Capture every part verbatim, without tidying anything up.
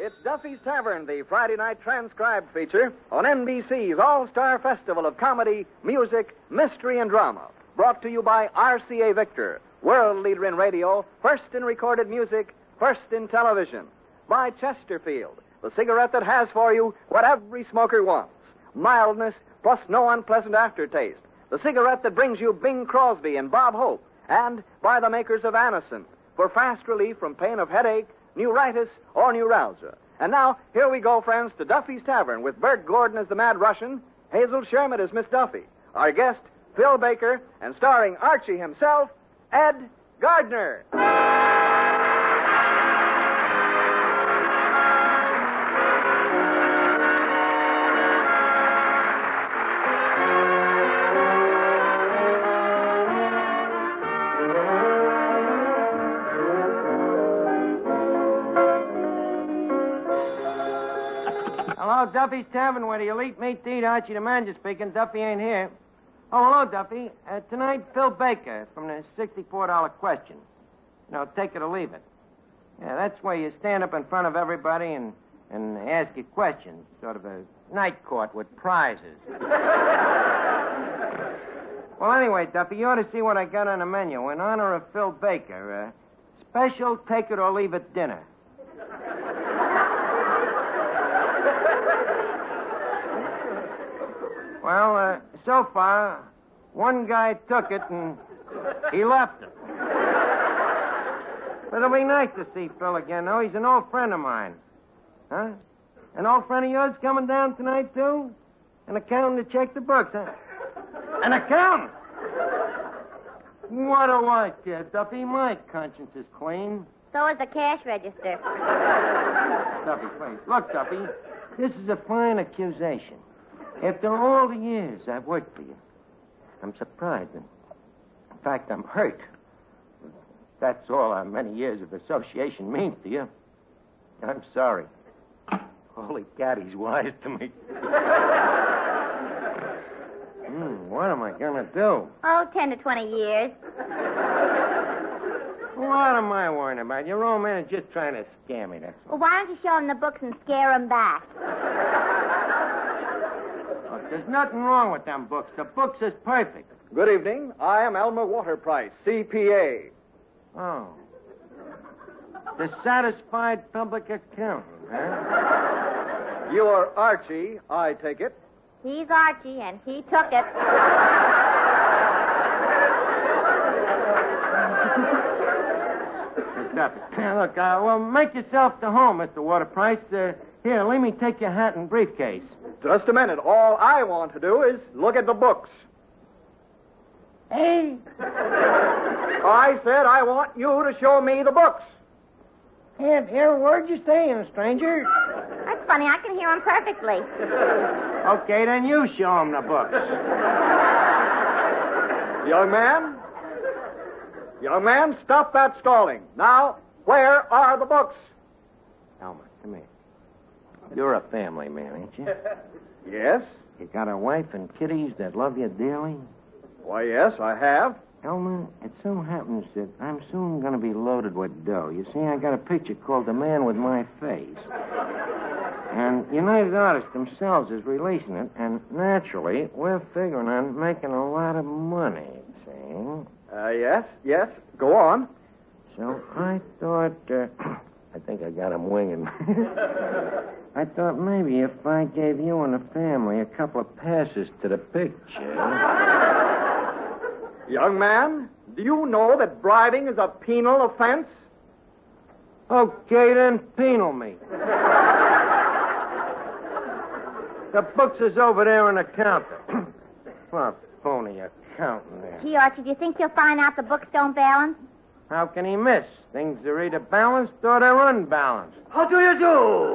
It's Duffy's Tavern, the Friday night transcribed feature on N B C's All-Star Festival of Comedy, Music, Mystery, and Drama. Brought to you by R C A Victor, world leader in radio, first in recorded music, first in television. By Chesterfield, the cigarette that has for you what every smoker wants. Mildness plus no unpleasant aftertaste. The cigarette that brings you Bing Crosby and Bob Hope. And by the makers of Anacin, for fast relief from pain of headache, neuritis, or neuralgia. And now, here we go, friends, to Duffy's Tavern with Bert Gordon as the Mad Russian, Hazel Sherman as Miss Duffy, our guest, Phil Baker, and starring Archie himself, Ed Gardner. Hello, Duffy's Tavern, where the elite meet to eat. Archie the manager speaking. Duffy ain't here. Oh, hello, Duffy. Uh, tonight, Phil Baker from the sixty-four dollar question. You know, take it or leave it. Yeah, that's where you stand up in front of everybody and, and ask your questions. Sort of a night court with prizes. Well, anyway, Duffy, you ought to see what I got on the menu. In honor of Phil Baker, uh, special take it or leave it dinner. Well, uh, so far, one guy took it and he left it. But it'll be nice to see Phil again, though. He's an old friend of mine. Huh? An old friend of yours coming down tonight, too? An accountant to check the books, huh? An accountant? What a light, kid, Duffy. My conscience is clean. So is the cash register. Duffy, please. Look, Duffy, this is a fine accusation. After all the years I've worked for you, I'm surprised. And in fact, I'm hurt. That's all our many years of association means to you. I'm sorry. Holy cat, he's wise to me. mm, what am I going to do? Oh, ten to twenty years. What am I worrying about? Your old man is just trying to scare me, that's all. Well, why don't you show him the books and scare him back? Look, there's nothing wrong with them books. The books is perfect. Good evening. I am Elmer Waterprice, C P A. Oh. The satisfied public accountant, huh? You're Archie, I take it. He's Archie, and he took it. Stop it. Look, uh, well, make yourself to home, Mister Waterprice. Uh, here, let me take your hat and briefcase. Just a minute. All I want to do is look at the books. Hey? I said I want you to show me the books. Can't hear a word you're saying, stranger. That's funny. I can hear him perfectly. Okay, then you show him the books. Young man? Young man, stop that stalling. Now, where are the books? Elmer, come here. You're a family man, ain't you? Yes. You got a wife and kiddies that love you dearly? Why, yes, I have. Elmer, it so happens that I'm soon going to be loaded with dough. You see, I got a picture called The Man with My Face. And United Artists themselves is releasing it, and naturally, we're figuring on making a lot of money, see? Uh, yes, yes. Go on. So I thought, uh, I think I got him winging. I thought maybe if I gave you and the family a couple of passes to the picture. Young man, do you know that bribing is a penal offense? Okay, then, penal me. The books is over there in the counter. What phony accountant there. Gee, Archie, do you think he'll find out the books don't balance? How can he miss? Things are either balanced or they're unbalanced. How do you do?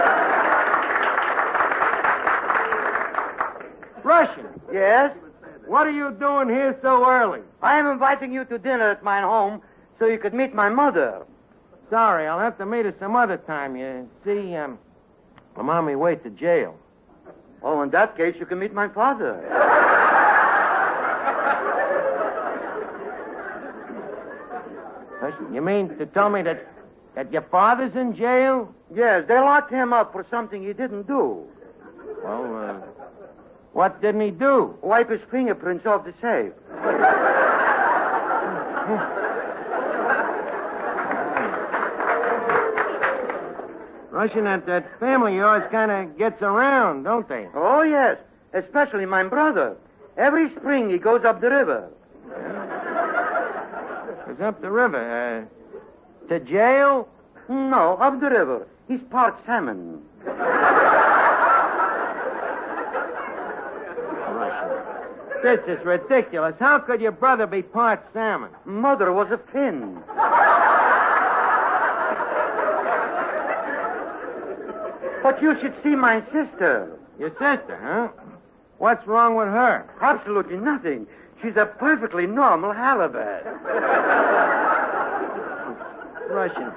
Russian, Yes? what are you doing here so early? I am inviting you to dinner at my home so you could meet my mother. Sorry, I'll have to meet her some other time. You see, um, I'm on my way to jail. Oh, in that case, you can meet my father. Listen, you mean to tell me that That your father's in jail? Yes, they locked him up for something he didn't do. Well, uh, what didn't he do? Wipe his fingerprints off the safe. Russian, that, that family of yours kind of gets around, don't they? Oh, yes. Especially my brother. Every spring he goes up the river. Goes up the river. Uh, to jail? No, up the river. He's part salmon. This is ridiculous. How could your brother be part salmon? Mother was a fin. But you should see my sister. Your sister, huh? What's wrong with her? Absolutely nothing. She's a perfectly normal halibut. Russian.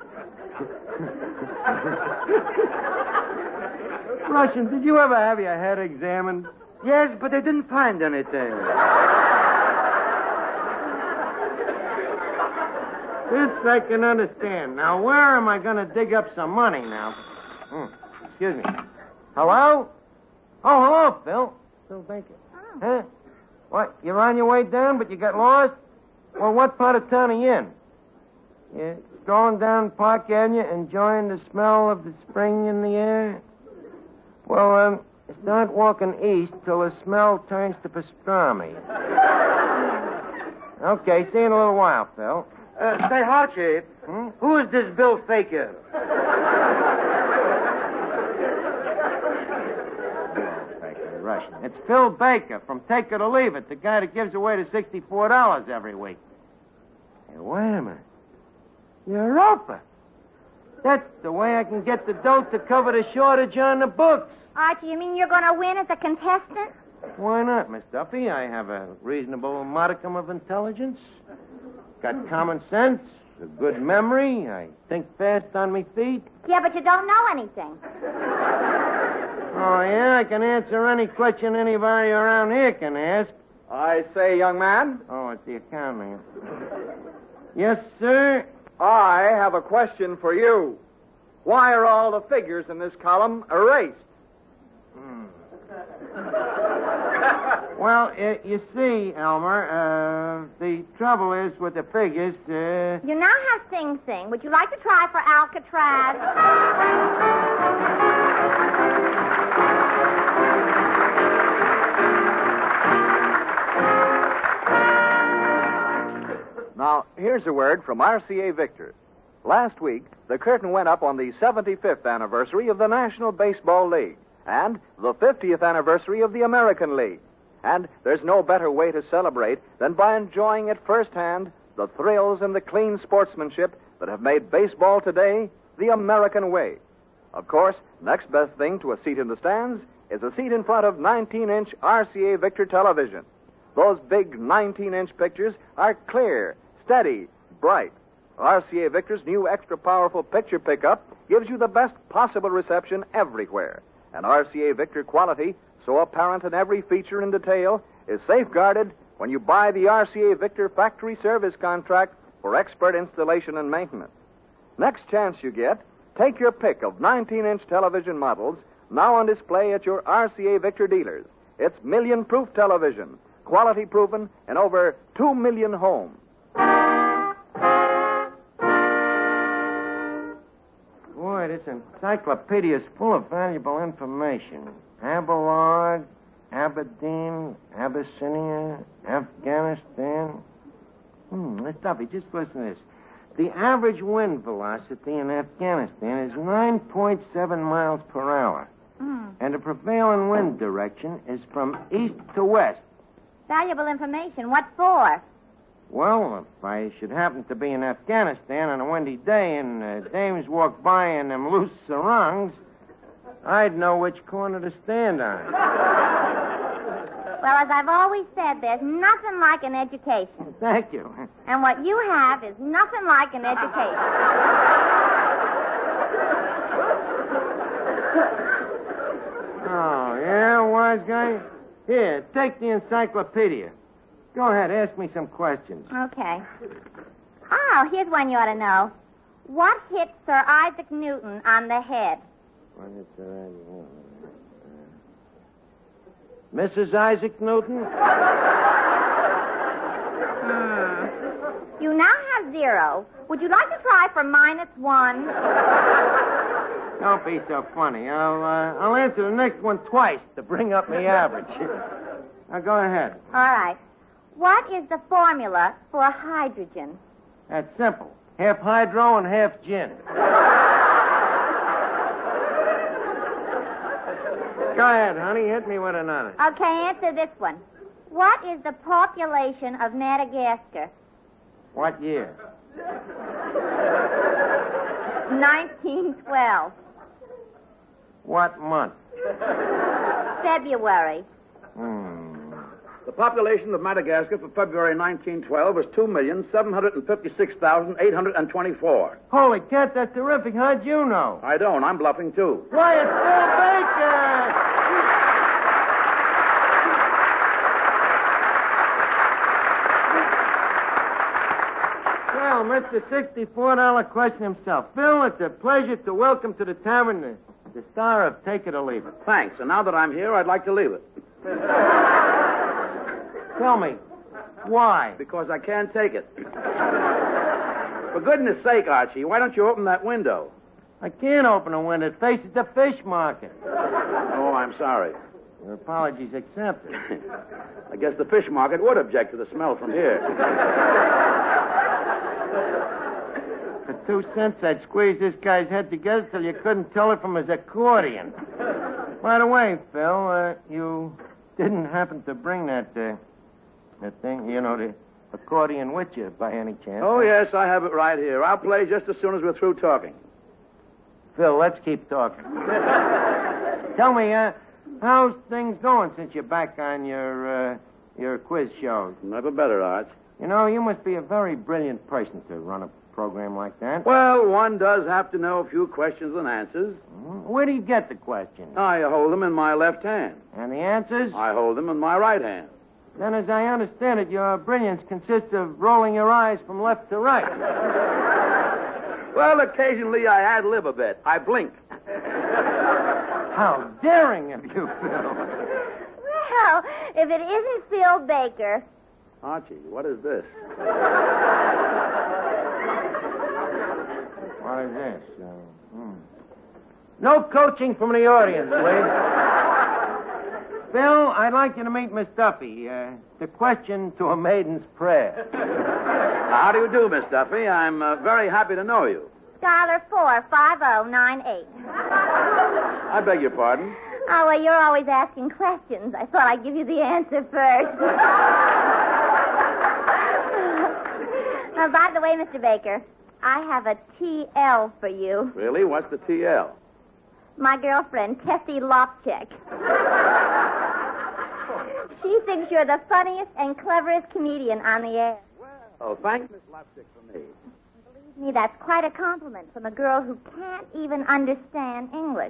Russian, did you ever have your head examined? Yes, but they didn't find anything. This I can understand. Now, where am I going to dig up some money now? Hmm. Excuse me. Hello? Oh, hello, Phil. Phil Baker. Oh. Huh? What, you're on your way down, but you got lost? Well, what part of town are you in? You're strolling down Park Avenue, enjoying the smell of the spring in the air? Well, um, start walking east till the smell turns to pastrami. Okay, see you in a little while, Phil. Uh, say, Archie, Hmm? who is this Bill Faker? Russian. It's Phil Baker from Take It or Leave It, the guy that gives away the sixty-four dollars every week. Hey, wait a minute. Europa. That's the way I can get the dough to cover the shortage on the books. Archie, you mean you're going to win as a contestant? Why not, Miss Duffy? I have a reasonable modicum of intelligence. Got common sense, a good memory. I think fast on me feet. Yeah, but you don't know anything. Oh, yeah? I can answer any question anybody around here can ask. I say, young man. Oh, it's the accounting. Yes, sir? I have a question for you. Why are all the figures in this column erased? Hmm. Well, uh, you see, Elmer, uh, the trouble is with the figures, uh... You now have Sing Sing. Would you like to try for Alcatraz? Now, here's a word from R C A Victor. Last week, the curtain went up on the seventy-fifth anniversary of the National Baseball League and the fiftieth anniversary of the American League. And there's no better way to celebrate than by enjoying at firsthand the thrills and the clean sportsmanship that have made baseball today the American way. Of course, next best thing to a seat in the stands is a seat in front of nineteen-inch R C A Victor television. Those big nineteen-inch pictures are clear, steady, bright. R C A Victor's new extra-powerful picture pickup gives you the best possible reception everywhere. And R C A Victor quality, so apparent in every feature and detail, is safeguarded when you buy the R C A Victor factory service contract for expert installation and maintenance. Next chance you get, take your pick of nineteen-inch television models now on display at your R C A Victor dealers. It's million-proof television, quality-proven in over two million homes. Boy, this encyclopedia is full of valuable information. Abelard, Aberdeen, Abyssinia, Afghanistan. Hmm, Miss Duffy, just listen to this. The average wind velocity in Afghanistan is nine point seven miles per hour. Mm. And the prevailing wind direction is from east to west. Valuable information. What for? Well, if I should happen to be in Afghanistan on a windy day and uh, dames walk by in them loose sarongs, I'd know which corner to stand on. Well, as I've always said, there's nothing like an education. Thank you. And what you have is nothing like an education. Oh, yeah, wise guy? Here, take the encyclopedia. Go ahead, ask me some questions. Okay. Oh, here's one you ought to know. What hit Sir Isaac Newton on the head? What hit Sir Isaac Newton? Uh, Missus Isaac Newton? Hmm. You now have zero. Would you like to try for minus one? Don't be so funny. I'll, uh, I'll answer the next one twice to bring up my average. Now, go ahead. All right. What is the formula for hydrogen? That's simple. Half hydro and half gin. Go ahead, honey. Hit me with another. Okay, answer this one. What is the population of Madagascar? What year? nineteen twelve. What month? February. Hmm. The population of Madagascar for February nineteen twelve was two million seven hundred fifty-six thousand eight hundred twenty-four. Holy cat, that's terrific. How'd you know? I don't. I'm bluffing, too. Why, it's Phil Baker! Well, Mister sixty-four dollar question himself. Phil, it's a pleasure to welcome to the tavern the, the star of Take It or Leave It. Thanks. And now that I'm here, I'd like to leave it. Tell me, why? Because I can't take it. For goodness sake, Archie, why don't you open that window? I can't open a window. It faces the fish market. Oh, I'm sorry. Your apologies accepted. I guess the fish market would object to the smell from here. For two cents, I'd squeeze this guy's head together till you couldn't tell it from his accordion. By the way, Phil, uh, you didn't happen to bring that, uh, that thing, you know, the accordion with you by any chance? Oh, yes, I have it right here. I'll play just as soon as we're through talking. Phil, let's keep talking. Tell me, uh, how's things going since you're back on your, uh, your quiz shows? Never better, Arch. You know, you must be a very brilliant person to run a program like that. Well, one does have to know a few questions and answers. Mm-hmm. Where do you get the questions? I hold them in my left hand. And the answers? I hold them in my right hand. Then, as I understand it, your brilliance consists of rolling your eyes from left to right. Well, occasionally I ad lib a bit. I blink. How daring of you, Phil. Well, if it isn't Phil Baker. Archie, what is this? What is this? Uh, hmm. No coaching from the audience, please. Phil, I'd like you to meet Miss Duffy. Uh, the question to a maiden's prayer. How do you do, Miss Duffy? I'm uh, very happy to know you. Dollar four five oh nine eight. I beg your pardon? Oh, well, you're always asking questions. I thought I'd give you the answer first. Oh, by the way, Mister Baker, I have a T L for you. Really? What's the T L? My girlfriend, Tessie Lopchek. She thinks you're the funniest and cleverest comedian on the air. Oh, thank Miss Lopchek for me. Believe me, that's quite a compliment from a girl who can't even understand English.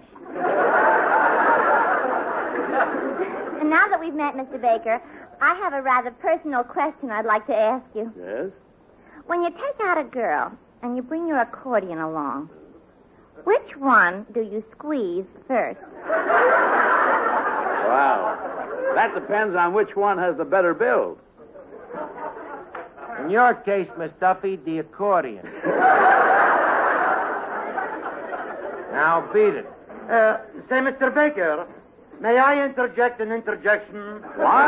And now that we've met, Mister Baker, I have a rather personal question I'd like to ask you. Yes? When you take out a girl and you bring your accordion along, which one do you squeeze first? Wow. That depends on which one has the better build. In your case, Miss Duffy, the accordion. Now beat it. Uh, say, Mister Baker, may I interject an interjection? What?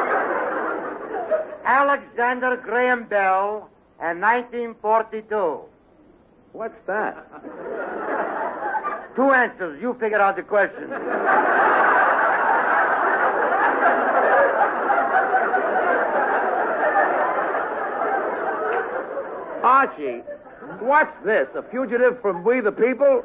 Alexander Graham Bell and nineteen forty-two. What's that? Two answers. You figure out the question. Archie, what's this? A fugitive from We the People?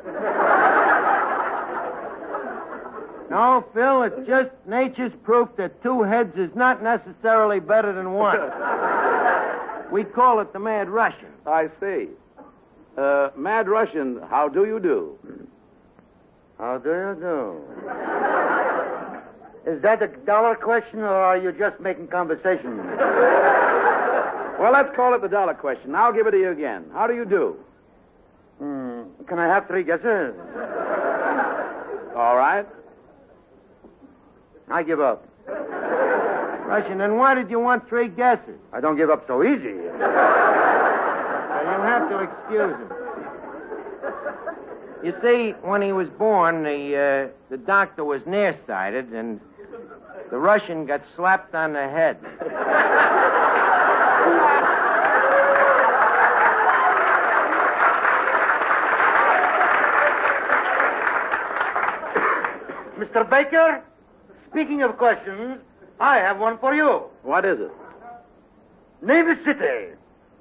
No, Phil, it's just nature's proof that two heads is not necessarily better than one. We call it the Mad Russian. I see. Uh, Mad Russian, how do you do? How do you do? Is that a dollar question, or are you just making conversation? Well, let's call it the dollar question. I'll give it to you again. How do you do? Can I have three guesses? All right. I give up. Russian, then why did you want three guesses? I don't give up so easy. Well, you'll have to excuse him. You see, when he was born, the, uh, the doctor was nearsighted, and the Russian got slapped on the head. Mister Baker, speaking of questions, I have one for you. What is it? Name a city.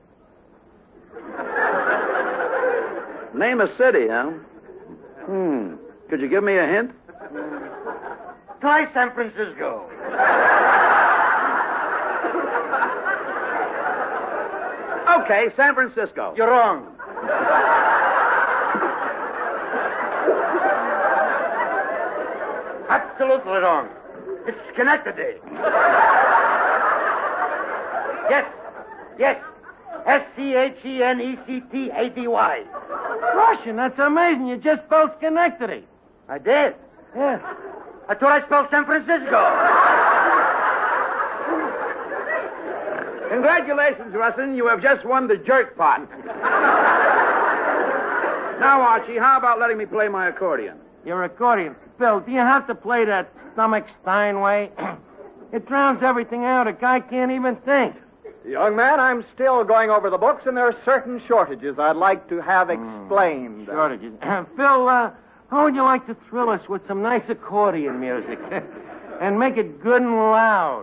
Name a city, huh? Hmm. Could you give me a hint? Try San Francisco. Okay, San Francisco. You're wrong. Absolutely wrong. It's Schenectady. Yes, yes. S C H E N E C T A D Y. Russian, that's amazing. You just spelled Schenectady. I did. Yeah. I thought I spelled San Francisco. Congratulations, Rustin. You have just won the jerk pot. Now, Archie, how about letting me play my accordion? Your accordion. Bill, do you have to play that stomach Steinway? It drowns everything out. A guy can't even think. Young man, I'm still going over the books, and there are certain shortages I'd like to have explained. Mm, shortages. Phil, uh, how would you like to thrill us with some nice accordion music? And make it good and loud.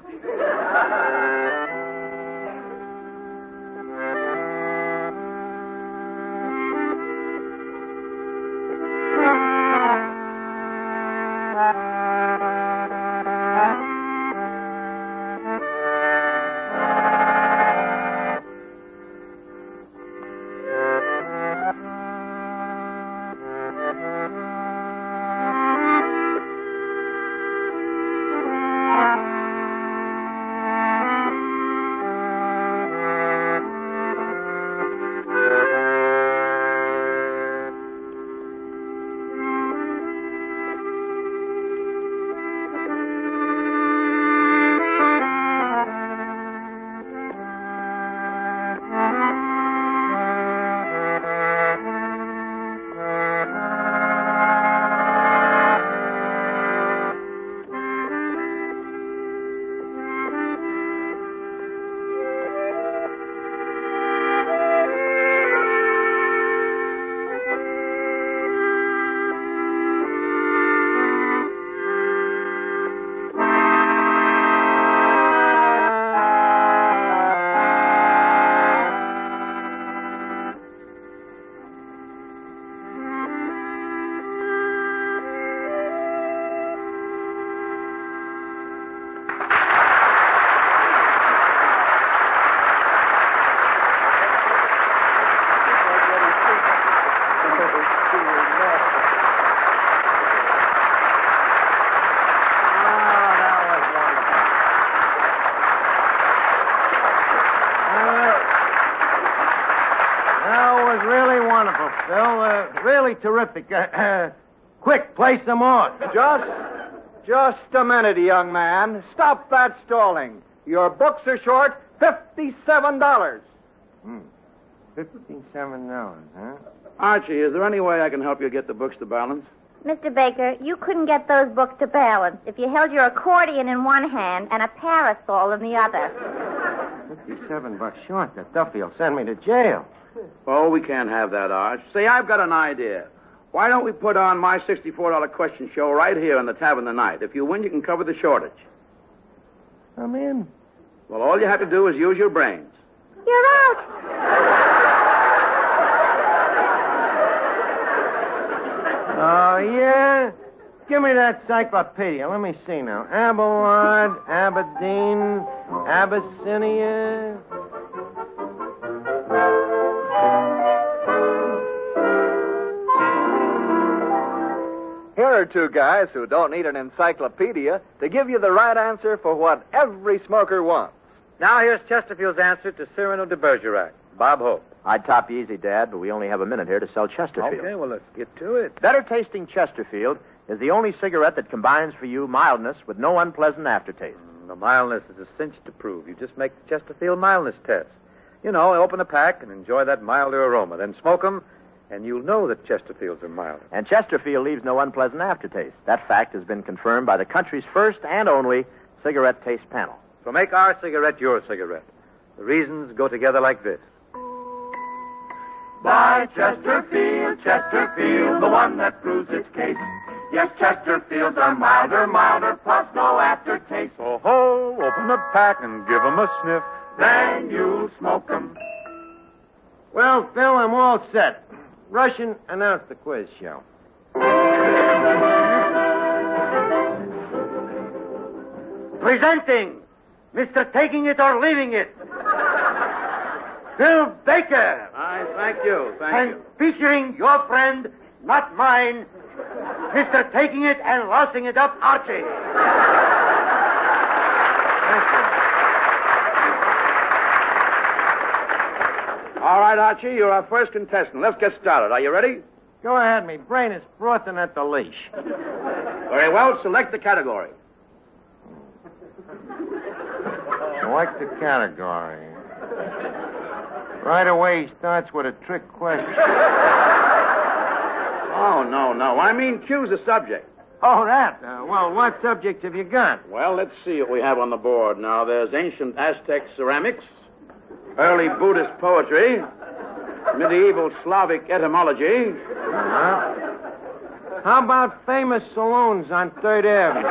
Phil, uh, really terrific. Uh, uh, quick, play some more. Just, just a minute, young man. Stop that stalling. Your books are short fifty-seven dollars. Hmm. Fifty-seven dollars, huh? Archie, is there any way I can help you get the books to balance? Mister Baker, you couldn't get those books to balance if you held your accordion in one hand and a parasol in the other. Fifty-seven bucks short. That Duffy will send me to jail. Oh, we can't have that, Arch. Say, I've got an idea. Why don't we put on my sixty-four dollars question show right here in the tavern tonight? If you win, you can cover the shortage. I'm in. Well, all you have to do is use your brains. You're out. Oh, yeah? Give me that encyclopedia. Let me see now. Abelard, Aberdeen, Abyssinia. Here are two guys who don't need an encyclopedia to give you the right answer for what every smoker wants. Now here's Chesterfield's answer to Cyrano de Bergerac. Bob Hope. I'd top you easy, Dad, but we only have a minute here to sell Chesterfield. Okay, well, let's get to it. Better tasting Chesterfield is the only cigarette that combines for you mildness with no unpleasant aftertaste. Mm, the mildness is a cinch to prove. You just make the Chesterfield mildness test. You know, open a pack and enjoy that milder aroma. Then smoke them, and you'll know that Chesterfields are milder. And Chesterfield leaves no unpleasant aftertaste. That fact has been confirmed by the country's first and only cigarette taste panel. So make our cigarette your cigarette. The reasons go together like this. Buy Chesterfield, Chesterfield, the one that proves its case. Yes, Chesterfields are milder, milder, plus no aftertaste. Oh ho, open the pack and give 'em a sniff. Then you'll smoke 'em. Well, Phil, I'm all set. Russian, announce the quiz show. Presenting Mister Taking It or Leaving It, Phil Baker. Aye, thank you, thank and you. featuring your friend, not mine, Mister Taking It and Lousing It Up, Archie. All right, Archie, you're our first contestant. Let's get started. Are you ready? Go ahead, me brain is frothing at the leash. Very well. Select the category. Select the category. Right away, he starts with a trick question. Oh, no, no. I mean, choose a subject. Oh, that. Uh, well, what subjects have you got? Well, let's see what we have on the board. Now, there's ancient Aztec ceramics, early Buddhist poetry, medieval Slavic etymology. Uh-huh. How about famous saloons on Third Avenue?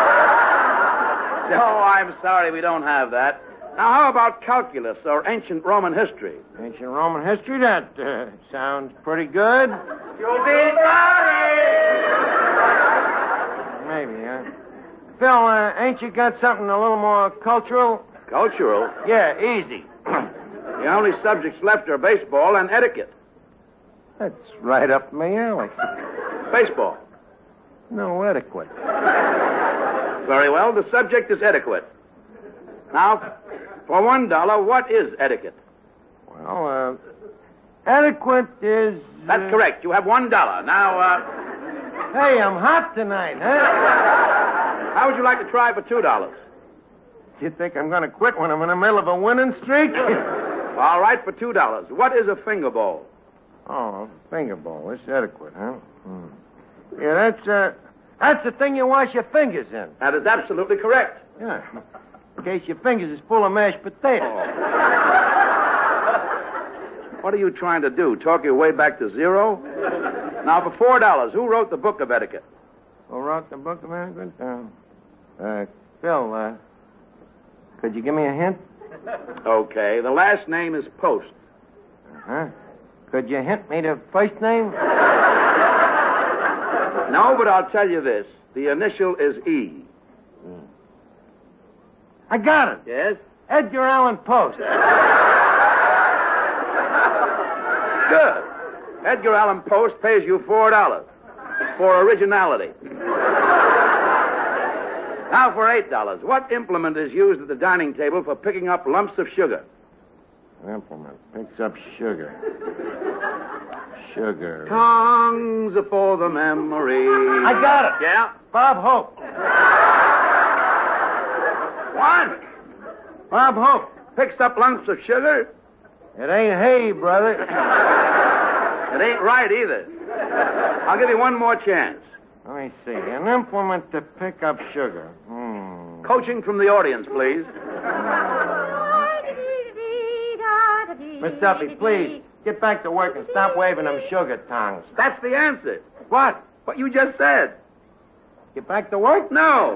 No, I'm sorry, we don't have that. Now, how about calculus or ancient Roman history? Ancient Roman history? That uh, sounds pretty good. You'll be sorry. Maybe, huh? Phil, uh, ain't you got something a little more cultural? Cultural? Yeah, easy. The only subjects left are baseball and etiquette. That's right up my alley. Baseball. No etiquette. Very well, the subject is etiquette. Now, for one dollar, what is etiquette? Well, uh, etiquette is... Uh... That's correct. You have one dollar. Now, uh... Hey, I'm hot tonight, huh? How would you like to try for two dollars? You think I'm going to quit when I'm in the middle of a winning streak? All right, for two dollars. What is a finger bowl? Oh, a finger bowl. That's etiquette, huh? Hmm. Yeah, that's, uh... That's the thing you wash your fingers in. That is absolutely correct. Yeah. In case your fingers is full of mashed potatoes. Oh. What are you trying to do? Talk your way back to zero? Now, for four dollars, who wrote the book of etiquette? Who wrote the book of etiquette? Uh, uh, Phil, uh, could you give me a hint? Okay. The last name is Post. Uh-huh. Could you hint me the first name? No, but I'll tell you this. The initial is E. Mm. I got it. Yes? Edgar Allan Poe. Good. Edgar Allan Poe pays you four dollars for originality. Now for eight dollars. What implement is used at the dining table for picking up lumps of sugar? Implement picks up sugar. Sugar. Tongues for the memory. I got it. Yeah? Bob Hope. What? Bob Hope. Picks up lumps of sugar? It ain't hay, brother. It ain't right either. I'll give you one more chance. Let me see. An implement to pick up sugar. Hmm. Coaching from the audience, please. Miss Duffy, please, get back to work and stop waving them sugar tongues. That's the answer. What? What you just said. Get back to work? No.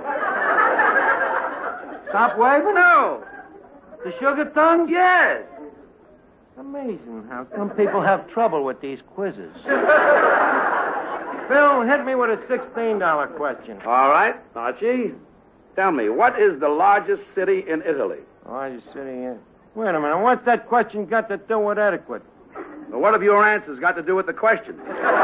Stop waving? No. The sugar tongues? Yes. Amazing how some people have trouble with these quizzes. Phil, hit me with a sixteen dollar question. All right, Archie. Tell me, what is the largest city in Italy? Largest city in... Wait a minute, what's that question got to do with etiquette? Well, what have your answers got to do with the question?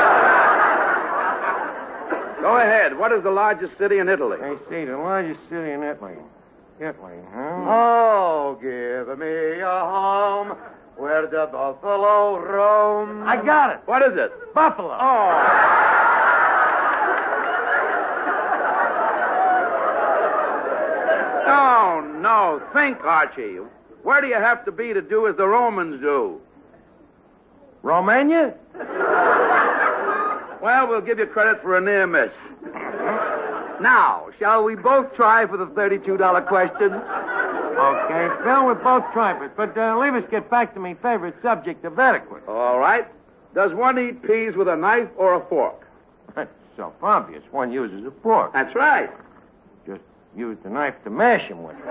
Go ahead. What is the largest city in Italy? I see, the largest city in Italy. Italy, huh? Oh, give me a home Where the buffalo roam. I got it. What is it? Buffalo. Oh. No, no. Think, Archie. Where do you have to be to do as the Romans do? Romania? Well, we'll give you credit for a near miss. Now, shall we both try for the thirty-two dollar question? Okay, Phil, we'll both try it. But uh, leave us get back to my favorite subject of etiquette. All right. Does one eat peas with a knife or a fork? That's self-obvious. One uses a fork. That's right. Just use the knife to mash them with.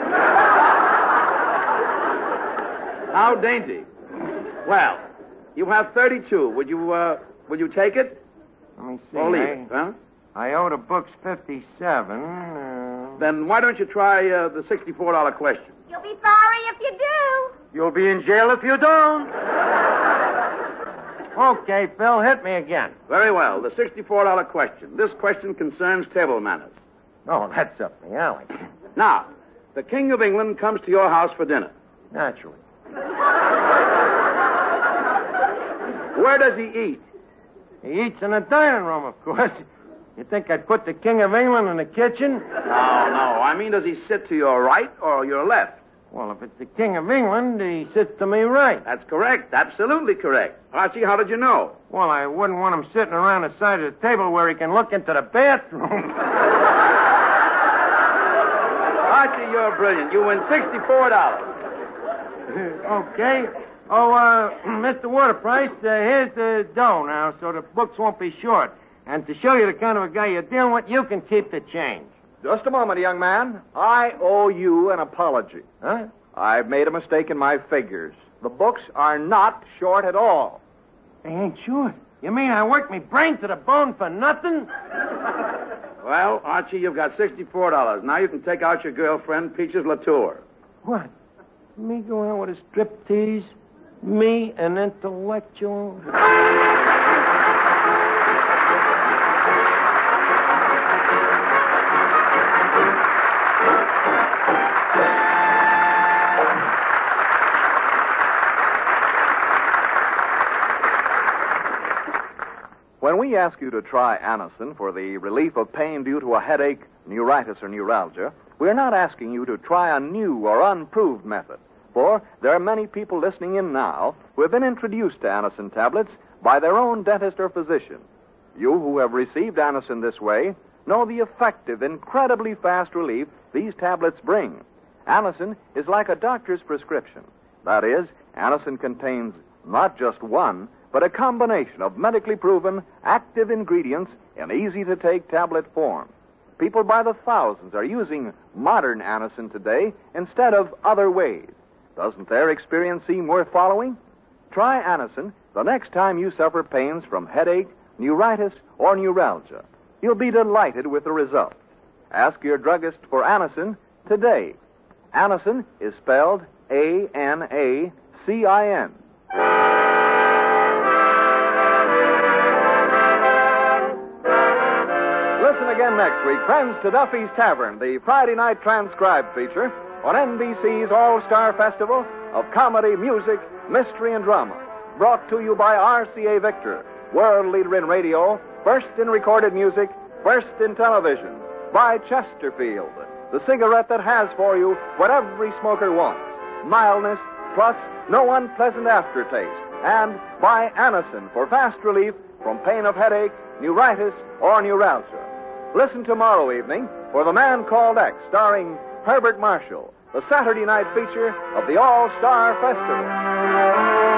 How dainty. Well, you have thirty-two. Would you, uh, would you take it? Let me see. Or leave I, it, huh? I owe the books fifty-seven. Uh... Then why don't you try uh, the sixty-four dollar question? You'll be sorry if you do. You'll be in jail if you don't. Okay, Phil, hit me again. Very well. The sixty-four dollar question. This question concerns table manners. Oh, that's up the alley. Now, the King of England comes to your house for dinner. Naturally. Where does he eat? He eats in the dining room, of course. You think I'd put the King of England in the kitchen? No, no. I mean, does he sit to your right or your left? Well, if it's the King of England, he sits to me right. That's correct. Absolutely correct. Archie, how did you know? Well, I wouldn't want him sitting around the side of the table where he can look into the bathroom. Archie, you're brilliant. You win sixty-four dollars. Okay. Oh, uh, Mister Waterprice, uh, here's the dough now, so the books won't be short. And to show you the kind of a guy you're dealing with, you can keep the change. Just a moment, young man. I owe you an apology. Huh? I've made a mistake in my figures. The books are not short at all. They ain't short. You mean I worked me brain to the bone for nothing? Well, Archie, you've got sixty-four dollars. Now you can take out your girlfriend, Peaches Latour. What? Me go out with a striptease? Me, an intellectual? When we ask you to try Anacin for the relief of pain due to a headache, neuritis, or neuralgia, we're not asking you to try a new or unproved method. For there are many people listening in now who have been introduced to Anacin tablets by their own dentist or physician. You who have received Anacin this way know the effective, incredibly fast relief these tablets bring. Anacin is like a doctor's prescription. That is, Anacin contains not just one, but a combination of medically proven active ingredients in easy-to-take tablet form. People by the thousands are using modern Anacin today instead of other ways. Doesn't their experience seem worth following? Try Anacin the next time you suffer pains from headache, neuritis, or neuralgia. You'll be delighted with the results. Ask your druggist for Anacin today. Anacin is spelled A N A C I N. Listen again next week, friends, to Duffy's Tavern, the Friday night transcribed feature on N B C's All-Star Festival of Comedy, Music, Mystery, and Drama. Brought to you by R C A Victor, world leader in radio, first in recorded music, first in television. By Chesterfield, the cigarette that has for you what every smoker wants: mildness plus no unpleasant aftertaste. And by Anacin for fast relief from pain of headache, neuritis, or neuralgia. Listen tomorrow evening for The Man Called X, starring Herbert Marshall, the Saturday night feature of the All-Star Festival.